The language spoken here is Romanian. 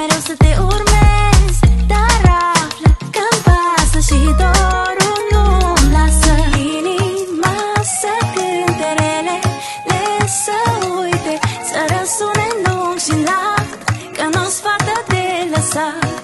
mereu să te urmez, dar află că-mi pasă și dorul nu-mi lasă. Inima să cânte relele, să uite, să răsune lung și lat, că nu-s fată de lăsat.